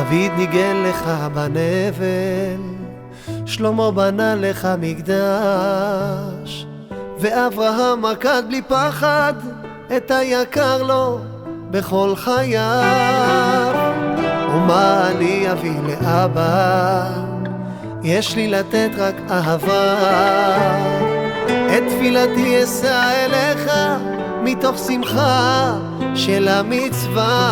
דוד ניגן לך בנבל, שלמה בנה לך מקדש, ואברהם עקד בלי פחד את היקר לו בכל חייו. ומה אני אביא לאבא? יש לי לתת רק אהבה. את תפילתי אשא אליך מתוך שמחה של המצווה.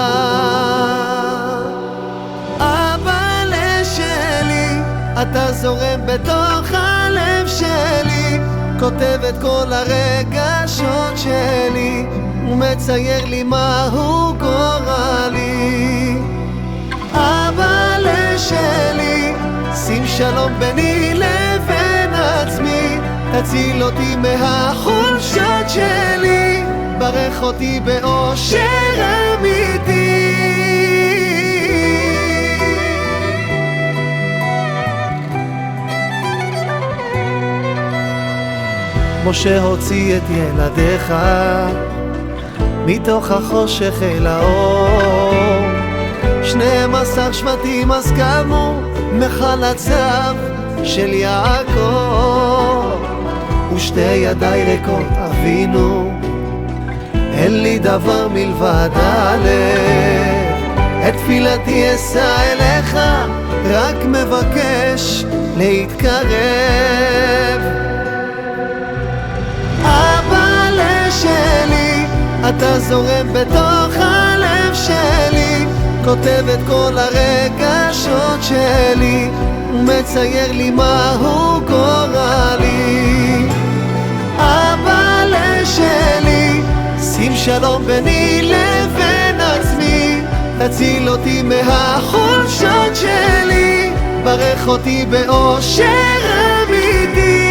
אבא לשלי, אתה זורם בתוך הלב שלי, כותב את כל הרגשות שלי, ומצייר לי מהו גורלי. אבא לשלי, שים שלום ביני לבין עצמי, תציל אותי מהחולשות שלי, ברך אותי באושר אמיתי. משה הוציא את ילדיך מתוך החושך אל האור, 12 שבטים אז קמו מחלציו של יעקב. ושתי ידיי ריקות אבינו, אין לי דבר מלבד הלב. את תפילתי אשא אליך, רק מבקש להתקרב. אבא לשלי, אתה זורם בתוך הלב שלי, כותב את כל הרגשות שלי, ומצייר לי מהו גורלי. אבא לשלי, שים שלום ביני לבין עצמי, תציל אותי מהחולשות שלי, ברך אותי באושר אמיתי.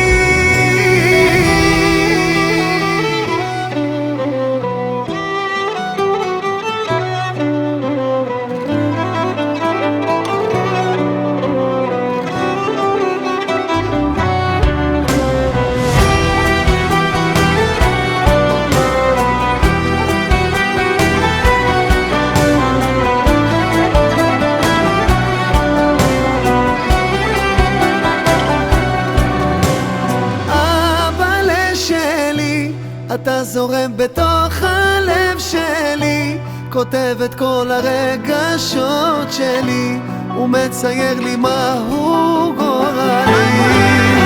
אתה זורם בתוך הלב שלי, כותב את כל הרגשות שלי, ומצייר לי מהו גורלי.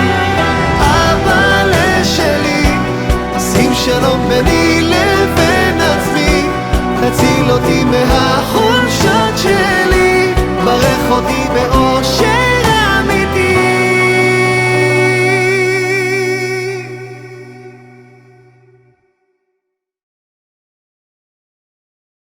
אבא לשלי, שים שלום ביני לבין עצמי, תציל אותי מהחולשות שלי, ברך אותי